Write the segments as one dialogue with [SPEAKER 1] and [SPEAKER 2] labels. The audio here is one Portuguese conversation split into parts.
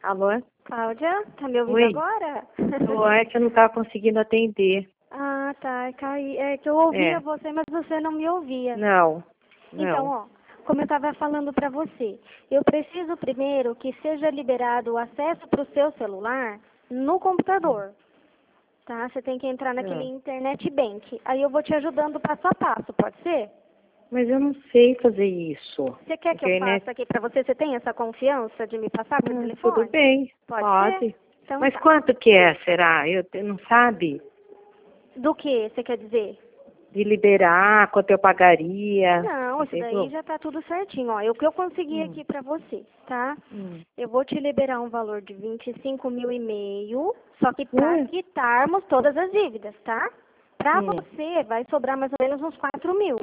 [SPEAKER 1] Alô?
[SPEAKER 2] Cláudia, tá me ouvindo
[SPEAKER 1] Oi.
[SPEAKER 2] agora?
[SPEAKER 1] Ué, que eu não estava conseguindo atender.
[SPEAKER 2] Ah, tá. É que eu ouvia
[SPEAKER 1] É.
[SPEAKER 2] você, mas você não me ouvia.
[SPEAKER 1] Não.
[SPEAKER 2] Então,
[SPEAKER 1] Não.
[SPEAKER 2] ó, como eu estava falando para você, eu preciso primeiro que seja liberado o acesso para o seu celular no computador, tá? Você tem que entrar naquele
[SPEAKER 1] Não.
[SPEAKER 2] Internet Bank. Aí eu vou te ajudando passo a passo, pode ser?
[SPEAKER 1] Mas eu não sei fazer isso.
[SPEAKER 2] Você quer que eu
[SPEAKER 1] Internet.
[SPEAKER 2] faça aqui para você? Você tem essa confiança de me passar por
[SPEAKER 1] Tudo
[SPEAKER 2] telefone?
[SPEAKER 1] bem.
[SPEAKER 2] Pode ser?
[SPEAKER 1] Pode.
[SPEAKER 2] Então
[SPEAKER 1] Mas
[SPEAKER 2] tá.
[SPEAKER 1] quanto que é, será? Não sabe?
[SPEAKER 2] Do que você quer dizer?
[SPEAKER 1] De liberar, quanto eu pagaria.
[SPEAKER 2] Não, isso daí
[SPEAKER 1] Entendeu?
[SPEAKER 2] já tá tudo certinho, ó. O que eu consegui
[SPEAKER 1] Hum.
[SPEAKER 2] aqui pra você, tá?
[SPEAKER 1] Hum.
[SPEAKER 2] Eu vou te liberar um valor de 25.500, só que pra
[SPEAKER 1] Ué?
[SPEAKER 2] quitarmos todas as dívidas, tá? Pra
[SPEAKER 1] Hum.
[SPEAKER 2] você vai sobrar mais ou menos uns 4.000,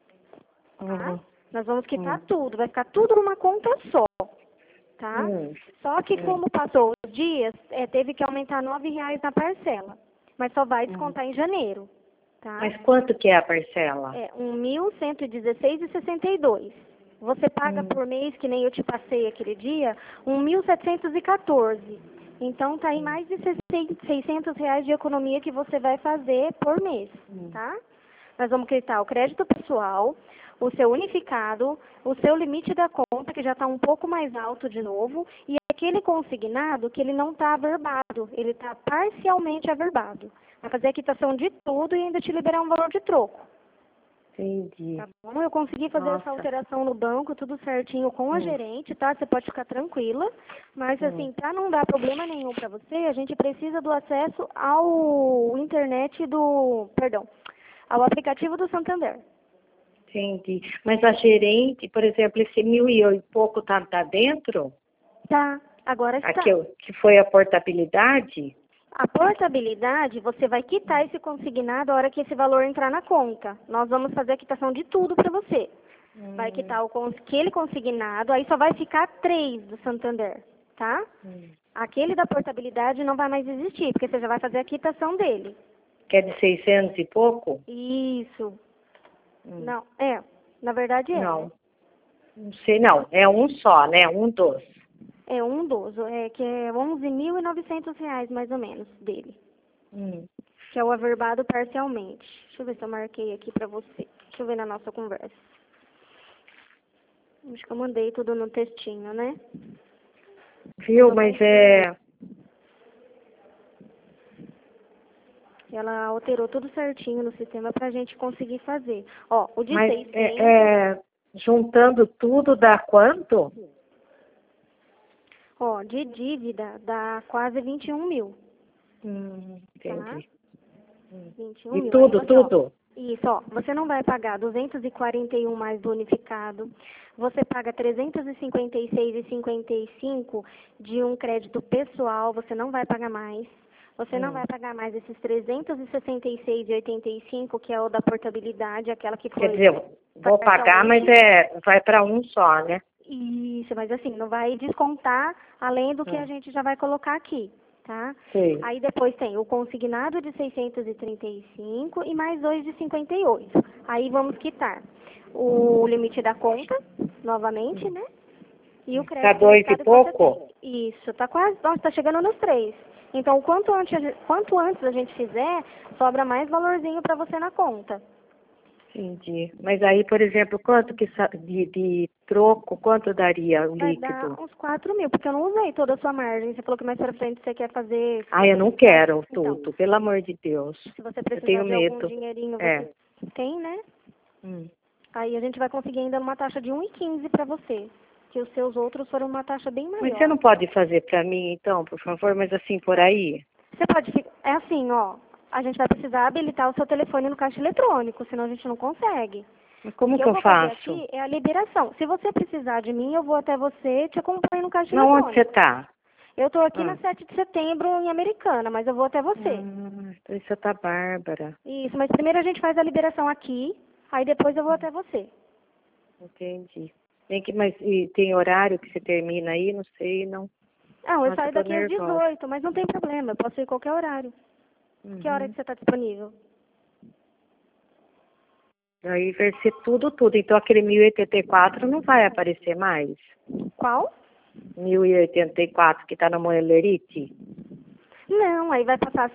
[SPEAKER 2] tá?
[SPEAKER 1] Uhum.
[SPEAKER 2] Nós vamos quitar
[SPEAKER 1] Hum.
[SPEAKER 2] tudo, vai ficar tudo numa conta só, tá?
[SPEAKER 1] Hum.
[SPEAKER 2] Só que
[SPEAKER 1] Hum.
[SPEAKER 2] como passou os dias, teve que aumentar R$ 9 na parcela, mas só vai
[SPEAKER 1] Hum.
[SPEAKER 2] descontar em janeiro, tá?
[SPEAKER 1] Mas quanto que é a parcela?
[SPEAKER 2] É 1.116,62. Você paga
[SPEAKER 1] Hum.
[SPEAKER 2] por mês, que nem eu te passei aquele dia, 1.714. Então tá aí
[SPEAKER 1] Hum.
[SPEAKER 2] mais de R$ 600 de economia que você vai fazer por mês, tá? Nós vamos quitar o crédito pessoal, o seu unificado, o seu limite da conta, que já está um pouco mais alto de novo, e aquele consignado que ele não está averbado, ele está parcialmente averbado. Vai fazer a quitação de tudo e ainda te liberar um valor de troco.
[SPEAKER 1] Entendi.
[SPEAKER 2] Tá bom? Eu consegui fazer essa
[SPEAKER 1] Nossa.
[SPEAKER 2] alteração no banco, tudo certinho com a
[SPEAKER 1] Hum.
[SPEAKER 2] gerente, tá? Você pode ficar tranquila. Mas,
[SPEAKER 1] Hum.
[SPEAKER 2] assim, para não dar problema nenhum para você, a gente precisa do acesso ao internet perdão, ao aplicativo do Santander.
[SPEAKER 1] Entendi. Mas a gerente, por exemplo, esse 1.000 e pouco tá dentro?
[SPEAKER 2] Tá, agora está.
[SPEAKER 1] Que foi a portabilidade?
[SPEAKER 2] A portabilidade, você vai quitar esse consignado a hora que esse valor entrar na conta. Nós vamos fazer a quitação de tudo para você. Vai quitar aquele consignado, aí só vai ficar 3 do Santander, tá? Aquele da portabilidade não vai mais existir, porque você já vai fazer a quitação dele.
[SPEAKER 1] Que é de 600 e pouco?
[SPEAKER 2] Isso. Não, na verdade é, né?
[SPEAKER 1] Não sei, não. É um só, né? Um dos.
[SPEAKER 2] É um dos, que é R$ 11.900 mais ou menos dele, que é o averbado parcialmente. Deixa eu ver se eu marquei aqui pra você. Deixa eu ver na nossa conversa. Acho que eu mandei tudo no textinho, né?
[SPEAKER 1] Viu? Mas
[SPEAKER 2] Ela alterou tudo certinho no sistema pra gente conseguir fazer. Ó, o de
[SPEAKER 1] Mas
[SPEAKER 2] 600,
[SPEAKER 1] juntando tudo dá quanto?
[SPEAKER 2] ó, de dívida dá quase 21 mil, tá?
[SPEAKER 1] Entendi.
[SPEAKER 2] 21
[SPEAKER 1] E
[SPEAKER 2] mil. Aí
[SPEAKER 1] tudo,
[SPEAKER 2] você, ó,
[SPEAKER 1] tudo?
[SPEAKER 2] isso, ó, você não vai pagar 241 mais do unificado, você paga 356,55 de um crédito pessoal, você não vai pagar mais. Você não vai pagar mais esses 366,85, que é o da portabilidade, aquela que
[SPEAKER 1] Quer
[SPEAKER 2] foi
[SPEAKER 1] dizer, vou pagar, mas
[SPEAKER 2] parcialmente.
[SPEAKER 1] vai para um só, né?
[SPEAKER 2] Isso, mas assim, não vai descontar além do que a gente já vai colocar aqui, tá?
[SPEAKER 1] Sei.
[SPEAKER 2] Aí depois tem o consignado de 635 e mais dois de 58. Aí vamos quitar o limite da conta, novamente, né? E o
[SPEAKER 1] Tá
[SPEAKER 2] crédito
[SPEAKER 1] 2 e
[SPEAKER 2] unificado que você
[SPEAKER 1] pouco?
[SPEAKER 2] tem. Isso, tá quase, nossa, tá chegando nos 3. Então, quanto antes a gente fizer, sobra mais valorzinho para você na conta.
[SPEAKER 1] Entendi. Mas aí, por exemplo, quanto que de troco, quanto daria o
[SPEAKER 2] Vai dar
[SPEAKER 1] líquido?
[SPEAKER 2] uns 4.000, porque eu não usei toda a sua margem. Você falou que mais pra frente você quer fazer... se
[SPEAKER 1] Ah,
[SPEAKER 2] você
[SPEAKER 1] eu não
[SPEAKER 2] precisar-
[SPEAKER 1] quero
[SPEAKER 2] Então,
[SPEAKER 1] tudo, pelo amor de Deus.
[SPEAKER 2] se você
[SPEAKER 1] Eu
[SPEAKER 2] precisar
[SPEAKER 1] tenho
[SPEAKER 2] de algum
[SPEAKER 1] medo.
[SPEAKER 2] dinheirinho,
[SPEAKER 1] É.
[SPEAKER 2] você tem, né?
[SPEAKER 1] Hum.
[SPEAKER 2] Aí a gente vai conseguir ainda uma taxa de 1,15 para você. Que os seus outros foram uma taxa bem
[SPEAKER 1] Mas você
[SPEAKER 2] maior.
[SPEAKER 1] não pode fazer para mim, então, por favor, mas assim, por aí?
[SPEAKER 2] Você pode ficar... É assim, ó. A gente vai precisar habilitar o seu telefone no caixa eletrônico, senão a gente não consegue.
[SPEAKER 1] Mas
[SPEAKER 2] O
[SPEAKER 1] como
[SPEAKER 2] que
[SPEAKER 1] que
[SPEAKER 2] eu
[SPEAKER 1] eu
[SPEAKER 2] vou fazer
[SPEAKER 1] faço?
[SPEAKER 2] aqui é a liberação. Se você precisar de mim, eu vou até você e te acompanho no caixa
[SPEAKER 1] Na onde você
[SPEAKER 2] eletrônico.
[SPEAKER 1] tá?
[SPEAKER 2] Eu tô aqui
[SPEAKER 1] Ah.
[SPEAKER 2] na 7 de setembro, em Americana, mas eu vou até você.
[SPEAKER 1] Então isso tá Bárbara.
[SPEAKER 2] Isso, mas primeiro a gente faz a liberação aqui, aí depois eu vou até você.
[SPEAKER 1] Entendi. Mas e tem horário que você termina aí? Não sei, não.
[SPEAKER 2] Não, eu
[SPEAKER 1] Nossa, eu
[SPEAKER 2] saio
[SPEAKER 1] tô
[SPEAKER 2] daqui às
[SPEAKER 1] nervosa.
[SPEAKER 2] 18, mas não tem problema, eu posso ir qualquer horário. Que hora que você está disponível?
[SPEAKER 1] Aí vai ser tudo. Então aquele 1.084 não vai aparecer mais.
[SPEAKER 2] Qual?
[SPEAKER 1] 1.084 que está na Moelerite?
[SPEAKER 2] Não, aí vai passar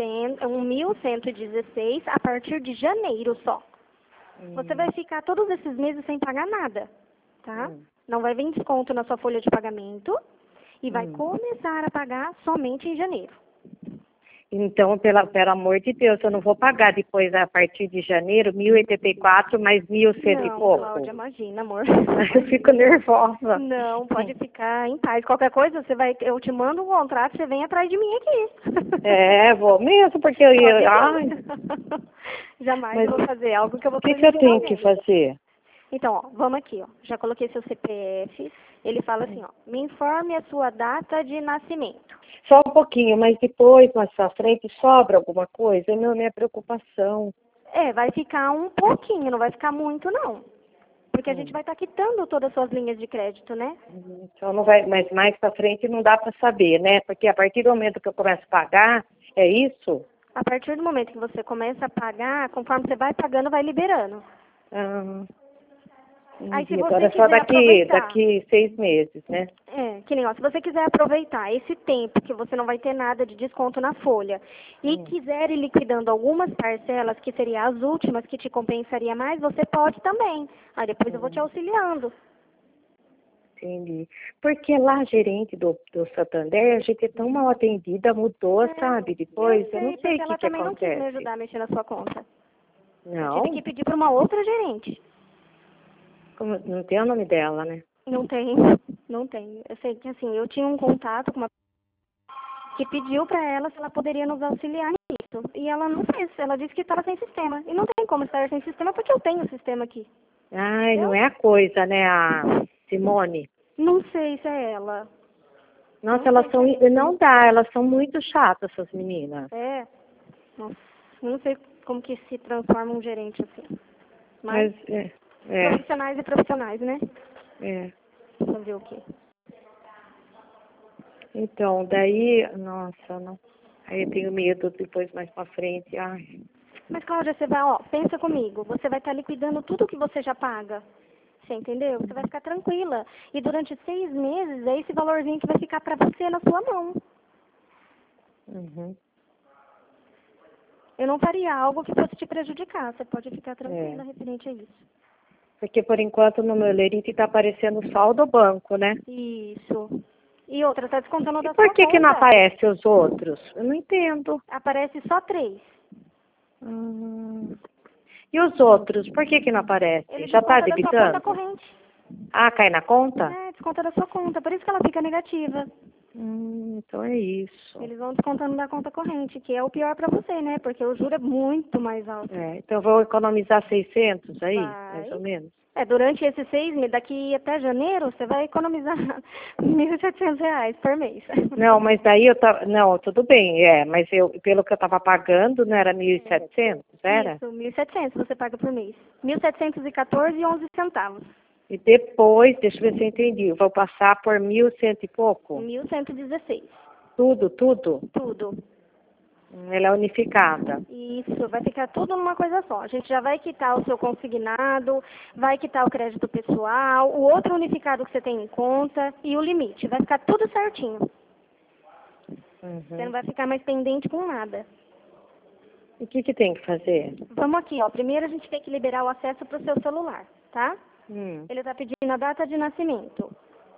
[SPEAKER 2] 1.116 a partir de janeiro só. Você vai ficar todos esses meses sem pagar nada, tá? Não vai vir desconto na sua folha de pagamento e vai começar a pagar somente em janeiro.
[SPEAKER 1] Então, pelo amor de Deus, eu não vou pagar depois, a partir de janeiro, 1.084 mais 1.100 e
[SPEAKER 2] Não,
[SPEAKER 1] pouco.
[SPEAKER 2] Cláudia, imagina, amor.
[SPEAKER 1] Eu fico nervosa.
[SPEAKER 2] Não, pode ficar em paz. Qualquer coisa, eu te mando um contrato, você vem atrás de mim aqui.
[SPEAKER 1] Vou mesmo, porque eu ia... Ai,
[SPEAKER 2] Jamais vou fazer algo que eu vou
[SPEAKER 1] o que eu tenho que fazer?
[SPEAKER 2] Então, ó, vamos aqui, ó. Já coloquei seu CPF. Ele fala assim, ó, me informe a sua data de nascimento.
[SPEAKER 1] Só um pouquinho, mas depois, mais pra frente, sobra alguma coisa? É minha preocupação.
[SPEAKER 2] Vai ficar um pouquinho, não vai ficar muito, não. Porque a gente vai estar quitando todas as suas linhas de crédito, né?
[SPEAKER 1] Então não vai, mas mais pra frente não dá pra saber, né? Porque a partir do momento que eu começo a pagar, é isso?
[SPEAKER 2] A partir do momento que você começa a pagar, conforme você vai pagando, vai liberando. Aí, se você
[SPEAKER 1] agora
[SPEAKER 2] quiser
[SPEAKER 1] só
[SPEAKER 2] aproveitar,
[SPEAKER 1] daqui 6 meses, né?
[SPEAKER 2] que nem, ó, se você quiser aproveitar esse tempo que você não vai ter nada de desconto na folha e quiser ir liquidando algumas parcelas, que seriam as últimas, que te compensaria mais, você pode também. Aí depois eu vou te auxiliando.
[SPEAKER 1] Entendi. Porque lá, gerente do Santander, a gente é tão mal atendida, mudou, sabe? Depois, eu não sei o que
[SPEAKER 2] ela também não quis me
[SPEAKER 1] acontece.
[SPEAKER 2] ajudar a mexer na sua conta.
[SPEAKER 1] Não?
[SPEAKER 2] Eu tive que pedir para uma outra gerente.
[SPEAKER 1] Não tem o nome dela, né?
[SPEAKER 2] Não tem, não tem. Eu sei que, assim, eu tinha um contato com uma que pediu para ela se ela poderia nos auxiliar nisso. E ela não fez. Ela disse que estava sem sistema. E não tem como estar sem sistema porque eu tenho o sistema aqui.
[SPEAKER 1] Ai, não é a coisa, né, a Simone?
[SPEAKER 2] Não sei se é ela.
[SPEAKER 1] Nossa, elas são... Não dá, elas são muito chatas, essas meninas.
[SPEAKER 2] Nossa, não sei como que se transforma um gerente assim. Mas profissionais e profissionais, né? Fazer o quê?
[SPEAKER 1] Então, daí, nossa, não. Aí eu tenho medo depois mais pra frente. Ai.
[SPEAKER 2] Mas, Cláudia, você vai, pensa comigo. Você vai estar liquidando tudo que você já paga. Você entendeu? Você vai ficar tranquila. E durante 6 meses, é esse valorzinho que vai ficar pra você na sua mão. Eu não faria algo que fosse te prejudicar. Você pode ficar tranquila referente a isso.
[SPEAKER 1] Porque, por enquanto, no meu lerite tá aparecendo só o do banco, né?
[SPEAKER 2] Isso. E outra, tá descontando da sua
[SPEAKER 1] Por que
[SPEAKER 2] conta.
[SPEAKER 1] não aparece os outros? Eu não entendo.
[SPEAKER 2] Aparece só 3.
[SPEAKER 1] E os outros? Por que não aparece?
[SPEAKER 2] Ele
[SPEAKER 1] Já tá
[SPEAKER 2] desconta da sua conta
[SPEAKER 1] debitando?
[SPEAKER 2] corrente.
[SPEAKER 1] Ah, cai na conta?
[SPEAKER 2] Desconta da sua conta. Por isso que ela fica negativa.
[SPEAKER 1] Então é isso.
[SPEAKER 2] Eles vão descontando da conta corrente, que é o pior pra você, né? Porque o juro é muito mais alto.
[SPEAKER 1] Então eu vou economizar 600 aí,
[SPEAKER 2] Vai.
[SPEAKER 1] mais ou menos.
[SPEAKER 2] Durante esses 6 meses, daqui até janeiro, você vai economizar R$1.700 por mês.
[SPEAKER 1] Não, mas daí não, tudo bem, mas pelo que eu tava pagando, não era 1.700, era?
[SPEAKER 2] Isso, 1.700 você paga por mês. 1.714,11 centavos.
[SPEAKER 1] E depois, deixa eu ver se eu entendi, eu vou passar por 1.100 e pouco?
[SPEAKER 2] 1.116.
[SPEAKER 1] Tudo?
[SPEAKER 2] Tudo.
[SPEAKER 1] Ela é unificada.
[SPEAKER 2] Isso, vai ficar tudo numa coisa só. A gente já vai quitar o seu consignado, vai quitar o crédito pessoal, o outro unificado que você tem em conta e o limite. Vai ficar tudo certinho. Você não vai ficar mais pendente com nada.
[SPEAKER 1] E o que tem que fazer?
[SPEAKER 2] Vamos aqui, primeiro a gente tem que liberar o acesso para o seu celular, tá? Ele está pedindo a data de nascimento.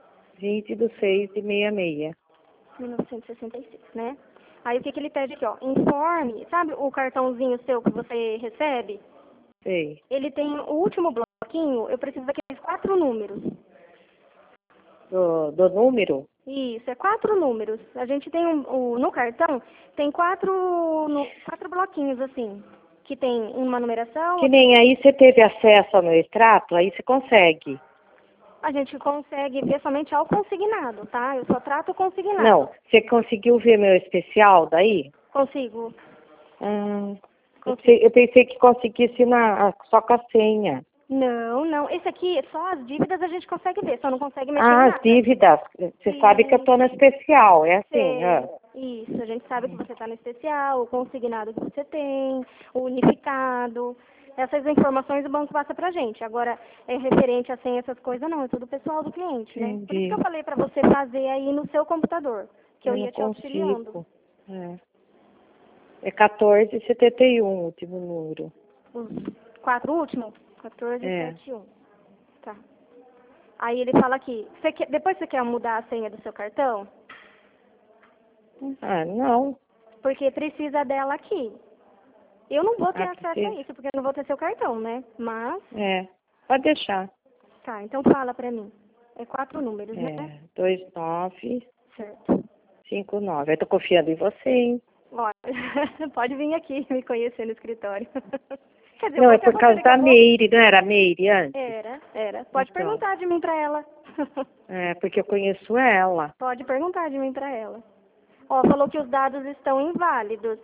[SPEAKER 1] 20/6/66.
[SPEAKER 2] 1966, né? Aí o que ele pede aqui, informe, sabe o cartãozinho seu que você recebe?
[SPEAKER 1] Sei.
[SPEAKER 2] Ele tem o último bloquinho, eu preciso daqueles 4 números.
[SPEAKER 1] Do número?
[SPEAKER 2] Isso, é 4 números. A gente tem no cartão, tem 4 bloquinhos assim, que tem uma numeração.
[SPEAKER 1] Que nem aí você teve acesso ao meu extrato, aí você consegue.
[SPEAKER 2] A gente consegue ver somente ao consignado, tá? Eu só trato o consignado.
[SPEAKER 1] Não, você conseguiu ver meu especial daí?
[SPEAKER 2] Consigo.
[SPEAKER 1] Eu pensei que conseguisse só com a senha.
[SPEAKER 2] Não. Esse aqui, só as dívidas a gente consegue ver, só não consegue mexer em nada.
[SPEAKER 1] As dívidas. Você sabe que eu tô no especial, é assim.
[SPEAKER 2] Isso, a gente sabe que você está no especial, o consignado que você tem, o unificado. Essas informações o banco passa pra gente. Agora, é referente a senha, essas coisas, não. É tudo pessoal do cliente, né? Por isso que eu falei pra você fazer aí no seu computador. Que eu ia te auxiliando.
[SPEAKER 1] É 1471 o último número.
[SPEAKER 2] Os 4 últimos? 1471. Tá. Aí ele fala aqui, depois você quer mudar a senha do seu cartão?
[SPEAKER 1] Ah, não.
[SPEAKER 2] Porque precisa dela aqui. Eu não vou ter acesso a isso, porque eu não vou ter seu cartão, né? Mas...
[SPEAKER 1] pode deixar.
[SPEAKER 2] Tá, então fala pra mim. É 4 números, né?
[SPEAKER 1] 2959.
[SPEAKER 2] Certo.
[SPEAKER 1] Eu tô confiando em você, hein?
[SPEAKER 2] Olha, pode vir aqui me conhecer no escritório. Quer dizer,
[SPEAKER 1] Não, é por causa da Meire, não era a Meire antes?
[SPEAKER 2] Era. Pode perguntar de mim pra ela.
[SPEAKER 1] Porque eu conheço ela.
[SPEAKER 2] Pode perguntar de mim pra ela. Ó, falou que os dados estão inválidos.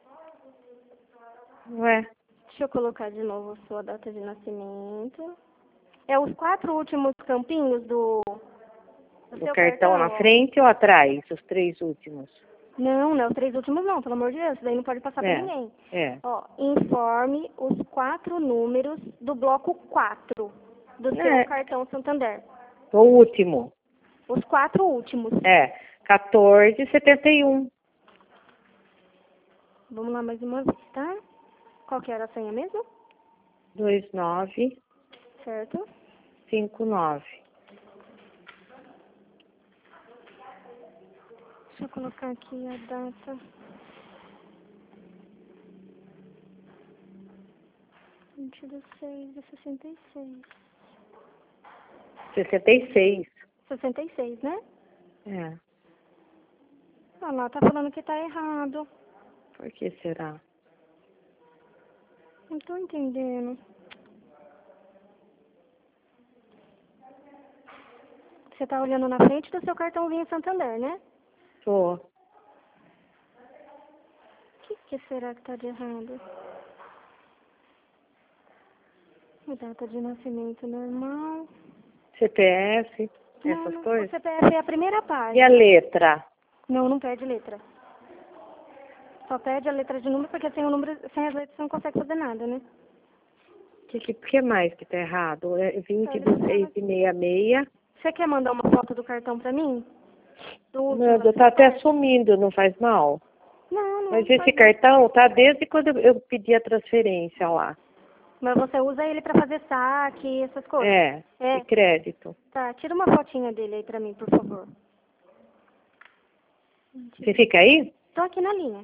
[SPEAKER 1] Ué?
[SPEAKER 2] Deixa eu colocar de novo a sua data de nascimento. É os 4 últimos campinhos do seu
[SPEAKER 1] cartão na frente ou atrás? Os 3 últimos?
[SPEAKER 2] Não, os 3 últimos não, pelo amor de Deus. Isso daí não pode passar pra ninguém. Ó, informe os 4 números do bloco 4 do seu cartão Santander.
[SPEAKER 1] O último.
[SPEAKER 2] Os 4 últimos.
[SPEAKER 1] 1471.
[SPEAKER 2] Vamos lá mais uma vez, tá? Qual que era a senha mesmo?
[SPEAKER 1] 2959.
[SPEAKER 2] Certo. Deixa eu colocar aqui a data. 20/6/66.
[SPEAKER 1] 66.
[SPEAKER 2] 66, né? Ah lá, tá falando que tá errado.
[SPEAKER 1] Por que será?
[SPEAKER 2] Não tô entendendo. Você tá olhando na frente do seu cartãozinho Santander, né?
[SPEAKER 1] Tô.
[SPEAKER 2] O que será que tá de errado? Data de nascimento normal.
[SPEAKER 1] CPF, essas coisas?
[SPEAKER 2] O CPF é a primeira página.
[SPEAKER 1] E a letra?
[SPEAKER 2] Não pede letra. Só pede a letra de número, porque sem as letras você não consegue fazer nada, né?
[SPEAKER 1] O que mais que tá errado? 20/6/66.
[SPEAKER 2] Você quer mandar uma foto do cartão pra mim?
[SPEAKER 1] Manda, tá até sumindo, não faz mal?
[SPEAKER 2] Não.
[SPEAKER 1] Mas esse cartão tá desde quando eu pedi a transferência lá.
[SPEAKER 2] Mas você usa ele pra fazer saque, essas coisas?
[SPEAKER 1] De crédito.
[SPEAKER 2] Tá, tira uma fotinha dele aí pra mim, por favor.
[SPEAKER 1] Você fica aí?
[SPEAKER 2] Tô aqui na linha.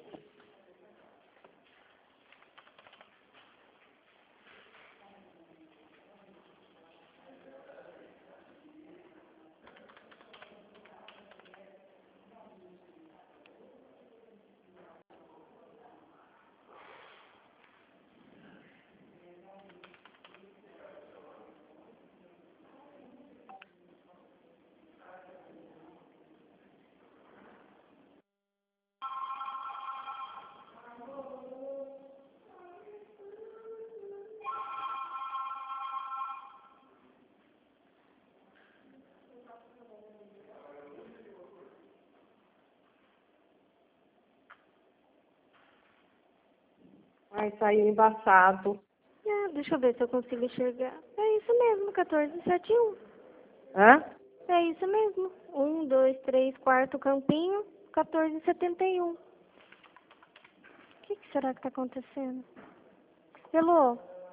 [SPEAKER 1] Ai, saiu embaçado.
[SPEAKER 2] Deixa eu ver se eu consigo enxergar. É isso mesmo, 1471.
[SPEAKER 1] Hã?
[SPEAKER 2] É isso mesmo. 1, 2, 3, quarto campinho, 1471. O que será que tá acontecendo? Elô,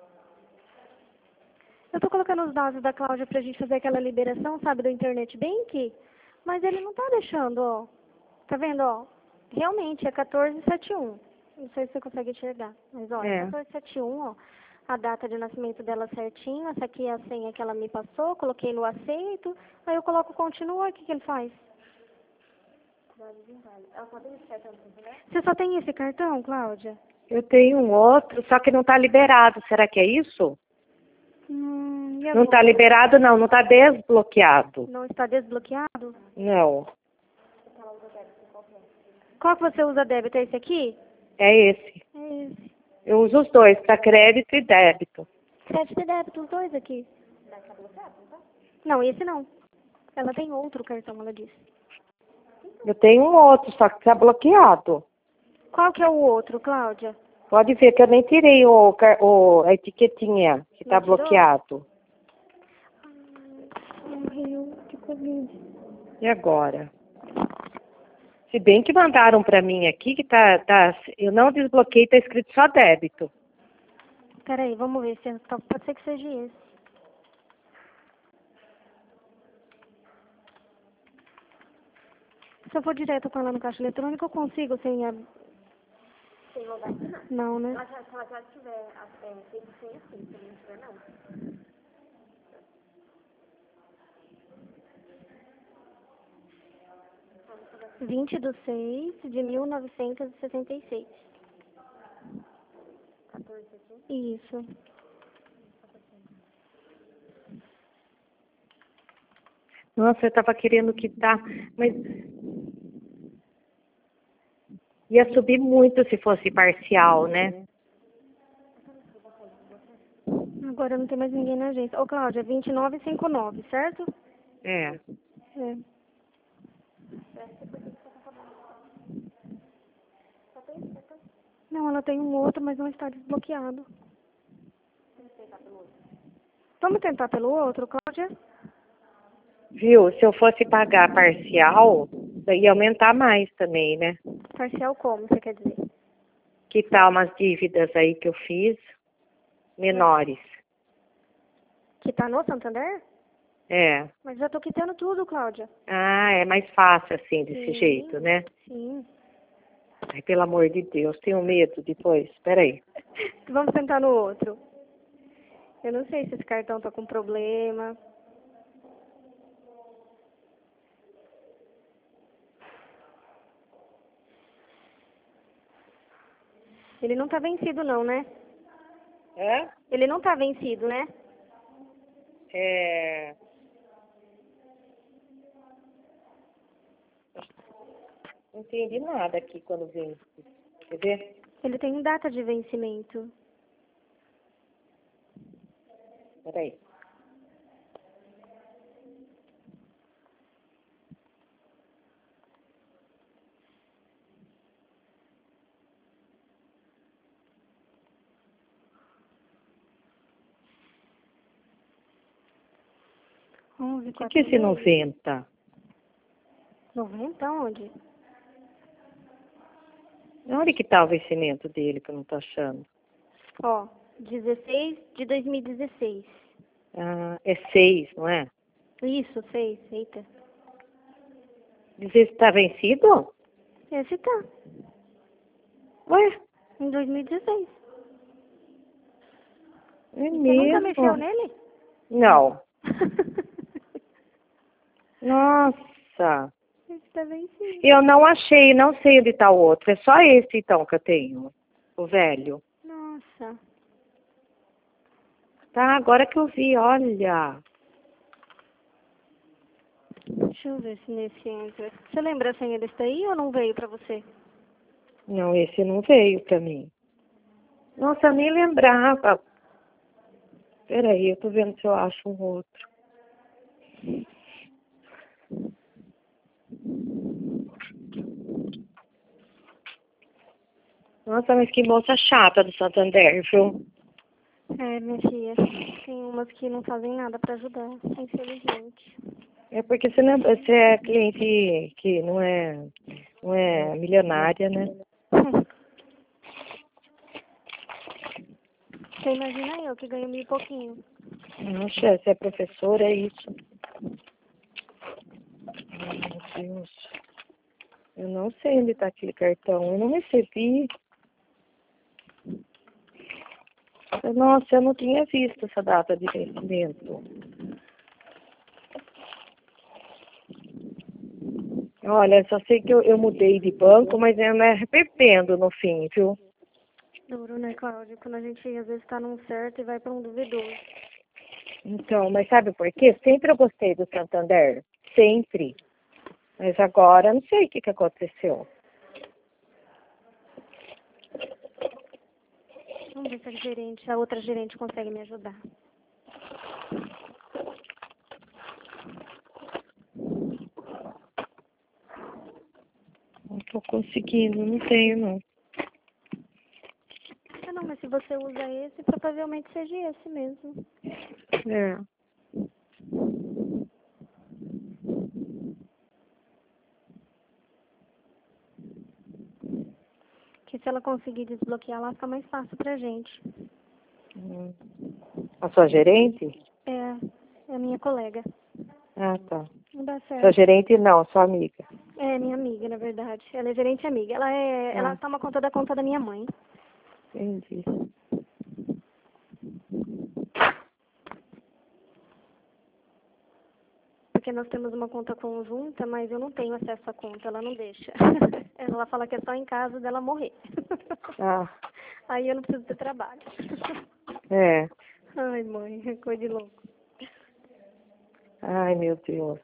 [SPEAKER 2] eu tô colocando os dados da Cláudia pra gente fazer aquela liberação, sabe, do Internet Bank, mas ele não tá deixando, ó. Tá vendo, ó? Realmente, é 1471. Não sei se você consegue enxergar, mas ó, é 1471, ó. A data de nascimento dela certinho, essa aqui é a senha que ela me passou, coloquei no aceito, aí eu coloco continua, o que ele faz? Você só tem esse cartão, Cláudia?
[SPEAKER 1] Eu tenho um outro, só que não tá liberado. Será que é isso? Não tá liberado, não tá desbloqueado.
[SPEAKER 2] Não está desbloqueado?
[SPEAKER 1] Não.
[SPEAKER 2] Qual que você usa débito? É esse aqui?
[SPEAKER 1] É esse.
[SPEAKER 2] É esse.
[SPEAKER 1] Eu uso os dois, para crédito e débito.
[SPEAKER 2] Crédito e débito, os dois aqui. Não, esse não. Ela tem outro cartão, ela disse.
[SPEAKER 1] Eu tenho um outro, só que tá bloqueado.
[SPEAKER 2] Qual que é o outro, Cláudia?
[SPEAKER 1] Pode ver que eu nem tirei a etiquetinha que tá bloqueado.
[SPEAKER 2] Morreu de Covid.
[SPEAKER 1] E agora? Se bem que mandaram pra mim aqui que eu não desbloqueei, tá escrito só débito.
[SPEAKER 2] Peraí, vamos ver se pode ser que seja esse. Se eu for direto com ela no caixa eletrônico, eu consigo sem logar? Não, né? Mas se ela já tiver feito sem assim, se não tiver, não. Vinte do 6 de 1966. 14 aqui? Isso.
[SPEAKER 1] Nossa, eu tava querendo quitar, mas ia subir muito se fosse parcial, né?
[SPEAKER 2] Agora não tem mais ninguém na agência. Ô, Cláudia, 29,59, certo?
[SPEAKER 1] É.
[SPEAKER 2] É. Não, ela tem um outro, mas não está desbloqueado. Vamos tentar pelo outro, Cláudia?
[SPEAKER 1] Viu? Se eu fosse pagar parcial, ia aumentar mais também, né?
[SPEAKER 2] Parcial como, você quer dizer?
[SPEAKER 1] Quitar umas dívidas aí que eu fiz, menores.
[SPEAKER 2] Que tá no Santander?
[SPEAKER 1] É.
[SPEAKER 2] Mas já tô quitando tudo, Cláudia.
[SPEAKER 1] Ah, é mais fácil assim, desse
[SPEAKER 2] Sim,
[SPEAKER 1] jeito, né?
[SPEAKER 2] Sim.
[SPEAKER 1] Ai, pelo amor de Deus, tenho medo depois. Peraí.
[SPEAKER 2] Vamos tentar no outro. Eu não sei se esse cartão tá com problema. Ele não tá vencido não, né?
[SPEAKER 1] É?
[SPEAKER 2] Ele não tá vencido, né?
[SPEAKER 1] É. Não entendi nada aqui quando vem. Quer ver?
[SPEAKER 2] Ele tem data de vencimento.
[SPEAKER 1] Peraí. O que é esse 90?
[SPEAKER 2] 90 onde?
[SPEAKER 1] Onde que tá o vencimento dele que eu não tô achando?
[SPEAKER 2] Ó, 16 de 2016.
[SPEAKER 1] Ah, é 6, não é?
[SPEAKER 2] Isso, 6. Eita.
[SPEAKER 1] Dizer se tá vencido?
[SPEAKER 2] Esse tá.
[SPEAKER 1] Ué,
[SPEAKER 2] Em 2016.
[SPEAKER 1] é
[SPEAKER 2] Você nunca
[SPEAKER 1] mesmo?
[SPEAKER 2] mexeu nele?
[SPEAKER 1] Não. Nossa.
[SPEAKER 2] Esse tá vencido.
[SPEAKER 1] Eu não achei, não sei onde tá o outro. É só esse então que eu tenho. O velho.
[SPEAKER 2] Nossa.
[SPEAKER 1] Tá, agora que eu vi, olha.
[SPEAKER 2] Deixa eu ver se nesse entra. Você lembra a senha desse daí ou não veio pra você?
[SPEAKER 1] Não, esse não veio pra mim. Nossa, eu nem lembrava. Peraí, eu tô vendo se eu acho um outro. Nossa, mas que moça chata do Santander, viu?
[SPEAKER 2] É, minha filha. Tem umas que não fazem nada pra ajudar, infelizmente.
[SPEAKER 1] É porque você é cliente que não é milionária, né?
[SPEAKER 2] Você imagina eu que ganho 1.000 e pouquinho.
[SPEAKER 1] Nossa, você é professora, é isso. Ai, meu Deus. Eu não sei onde tá aquele cartão. Eu não recebi. Nossa, eu não tinha visto essa data de vencimento. Olha, só sei que eu mudei de banco, mas eu me arrependo no fim, viu?
[SPEAKER 2] Duro, né, Cláudia? Quando a gente às vezes tá num certo e vai pra um duvidoso.
[SPEAKER 1] Então, mas sabe por quê? Sempre eu gostei do Santander. Sempre. Mas agora, não sei o que aconteceu.
[SPEAKER 2] Vamos ver se a outra gerente consegue me ajudar.
[SPEAKER 1] Não tô conseguindo, não tenho, não.
[SPEAKER 2] mas se você usa esse, provavelmente seja esse mesmo.
[SPEAKER 1] É.
[SPEAKER 2] Que se ela conseguir desbloquear lá, fica mais fácil pra gente.
[SPEAKER 1] A sua gerente?
[SPEAKER 2] É a minha colega.
[SPEAKER 1] Ah, tá.
[SPEAKER 2] Não dá
[SPEAKER 1] Sua
[SPEAKER 2] certo.
[SPEAKER 1] gerente não, sua amiga.
[SPEAKER 2] É minha amiga, na verdade. Ela é gerente amiga. Ela toma conta da minha mãe.
[SPEAKER 1] Entendi.
[SPEAKER 2] Porque nós temos uma conta conjunta, mas eu não tenho acesso à conta, ela não deixa. Ela fala que é só em caso dela morrer.
[SPEAKER 1] Ah,
[SPEAKER 2] Aí eu não preciso ter trabalho.
[SPEAKER 1] é.
[SPEAKER 2] Ai, mãe, é coisa de louco.
[SPEAKER 1] Ai, meu Deus.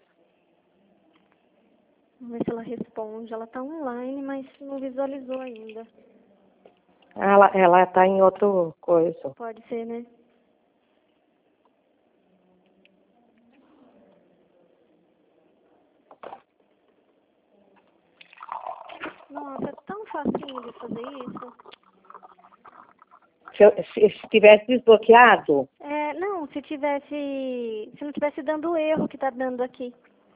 [SPEAKER 2] Vamos ver se ela responde. Ela tá online, mas não visualizou ainda.
[SPEAKER 1] Ela tá em outra coisa.
[SPEAKER 2] Pode ser, né? Nossa, é tão facinho de fazer isso.
[SPEAKER 1] Se tivesse desbloqueado,
[SPEAKER 2] Não, se não tivesse dando o erro que tá dando aqui.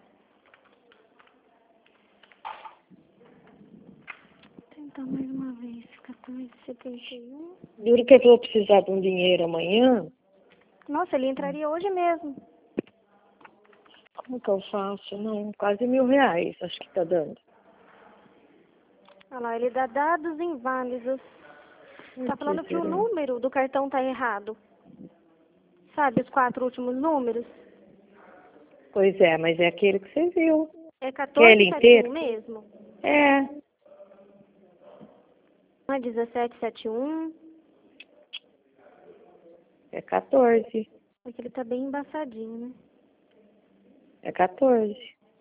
[SPEAKER 2] Vou tentar mais uma vez. 14,71.
[SPEAKER 1] duro que eu vou precisar de um dinheiro amanhã.
[SPEAKER 2] Nossa, ele entraria hoje mesmo.
[SPEAKER 1] Como que eu faço? Não, quase R$ 1.000, acho que tá dando.
[SPEAKER 2] Olha lá, ele dá dados inválidos. Tá falando que o número do cartão tá errado. Sabe, os 4 últimos números?
[SPEAKER 1] Pois é, mas é aquele que você viu.
[SPEAKER 2] É
[SPEAKER 1] Quer ele
[SPEAKER 2] 1471
[SPEAKER 1] inteiro?
[SPEAKER 2] mesmo?
[SPEAKER 1] É,
[SPEAKER 2] Não é 1771?
[SPEAKER 1] é 14.
[SPEAKER 2] É que ele tá bem embaçadinho, né?
[SPEAKER 1] É 14.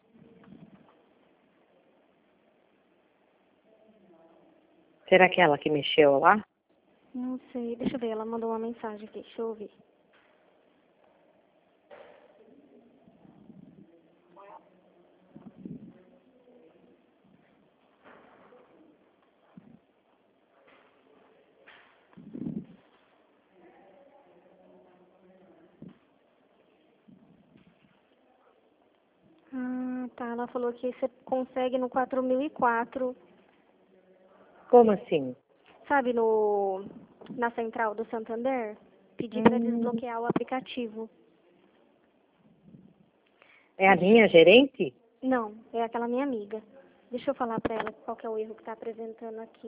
[SPEAKER 1] Será que é ela que mexeu lá?
[SPEAKER 2] Não sei, deixa eu ver, ela mandou uma mensagem aqui, deixa eu ouvir. Ah, tá, ela falou que você consegue no 4004,
[SPEAKER 1] Como assim?
[SPEAKER 2] sabe, na central do Santander, pedir para desbloquear o aplicativo.
[SPEAKER 1] É a minha gerente?
[SPEAKER 2] Não, é aquela minha amiga. Deixa eu falar pra ela qual que é o erro que tá apresentando aqui.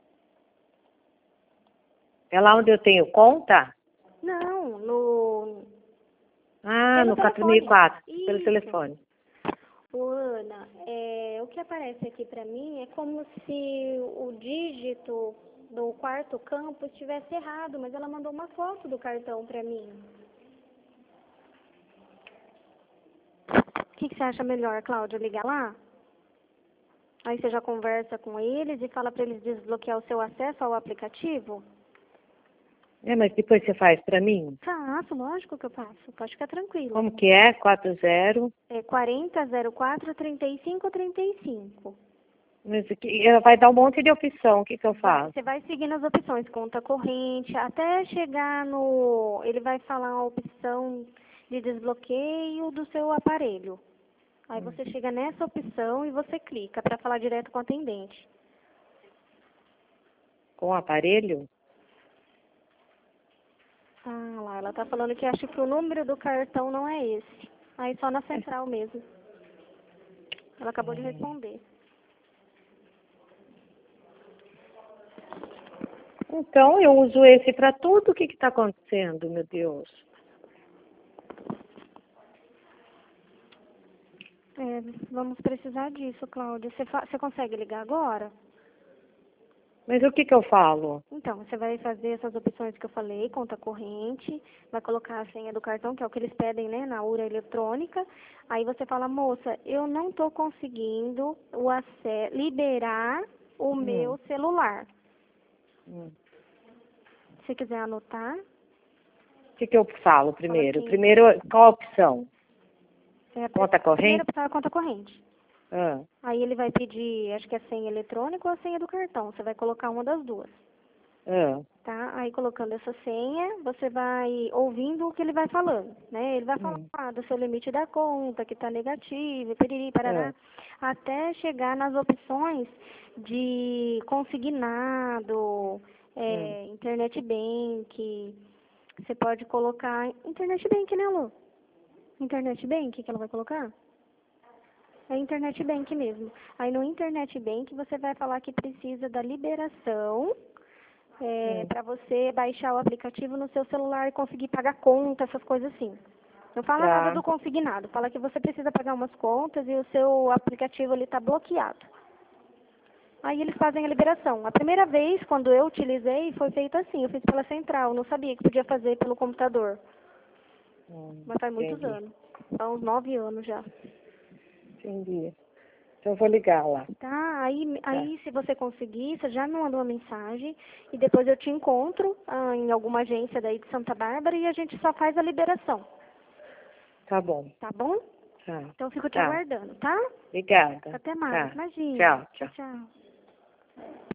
[SPEAKER 1] É lá onde eu tenho conta?
[SPEAKER 2] Não,
[SPEAKER 1] Ah,
[SPEAKER 2] pelo
[SPEAKER 1] no
[SPEAKER 2] telefone.
[SPEAKER 1] 4004, pelo
[SPEAKER 2] Isso.
[SPEAKER 1] telefone.
[SPEAKER 2] Ô, Ana, o que aparece aqui pra mim é como se o dígito do quarto campo estivesse errado, mas ela mandou uma foto do cartão pra mim. O que você acha melhor, Cláudia, ligar lá? Aí você já conversa com eles e fala pra eles desbloquear o seu acesso ao aplicativo?
[SPEAKER 1] É, mas depois você faz pra mim?
[SPEAKER 2] Faço, lógico que eu faço. Pode ficar tranquilo.
[SPEAKER 1] Como que é? 40?
[SPEAKER 2] É 4004-3535.
[SPEAKER 1] Mas vai dar um monte de opção. O que eu faço?
[SPEAKER 2] Você vai seguindo as opções, conta corrente, até chegar no... Ele vai falar a opção de desbloqueio do seu aparelho. Aí você chega nessa opção e você clica para falar direto com o atendente.
[SPEAKER 1] Com o aparelho?
[SPEAKER 2] Ah, lá, ela tá falando que acha que o número do cartão não é esse. Aí só na central mesmo. Ela acabou de responder.
[SPEAKER 1] Então, eu uso esse para tudo. O que está acontecendo, meu Deus?
[SPEAKER 2] Vamos precisar disso, Cláudia. Você consegue ligar agora?
[SPEAKER 1] Mas o que eu falo?
[SPEAKER 2] Então, você vai fazer essas opções que eu falei, conta corrente, vai colocar a senha do cartão, que é o que eles pedem, né, na urna eletrônica. Aí você fala, moça, eu não estou conseguindo liberar o meu celular. Se quiser anotar.
[SPEAKER 1] O que eu falo primeiro?
[SPEAKER 2] Assim,
[SPEAKER 1] Primeiro, qual a opção? Conta
[SPEAKER 2] a primeira
[SPEAKER 1] corrente?
[SPEAKER 2] opção é a conta corrente. Aí ele vai pedir, acho que a senha eletrônica ou a senha do cartão. Você vai colocar uma das duas.
[SPEAKER 1] Ah,
[SPEAKER 2] tá? Aí colocando essa senha, você vai ouvindo o que ele vai falando, né? Ele vai falar do seu limite da conta, que está negativo, piriri, parará, até chegar nas opções de consignado, internet bank. Você pode colocar internet bank, né, Lu? Internet bank que ela vai colocar? É internet bank mesmo. Aí no internet bank você vai falar que precisa da liberação para você baixar o aplicativo no seu celular e conseguir pagar conta, essas coisas assim. Não fala nada
[SPEAKER 1] tá.
[SPEAKER 2] do consignado, fala que você precisa pagar umas contas e o seu aplicativo ali está bloqueado. Aí eles fazem a liberação. A primeira vez, quando eu utilizei, foi feito assim, eu fiz pela central, não sabia que podia fazer pelo computador. Mas faz muitos
[SPEAKER 1] Entendi.
[SPEAKER 2] anos, há uns 9 anos já.
[SPEAKER 1] Entendi. Então eu vou ligar lá.
[SPEAKER 2] Tá, aí se você conseguir, você já me manda uma mensagem e depois eu te encontro em alguma agência daí de Santa Bárbara e a gente só faz a liberação.
[SPEAKER 1] Tá bom.
[SPEAKER 2] Tá bom?
[SPEAKER 1] Tá.
[SPEAKER 2] Então eu fico te
[SPEAKER 1] Tá.
[SPEAKER 2] aguardando, tá?
[SPEAKER 1] Obrigada.
[SPEAKER 2] Até mais,
[SPEAKER 1] Tá.
[SPEAKER 2] imagina.
[SPEAKER 1] Tchau, tchau.
[SPEAKER 2] Tchau.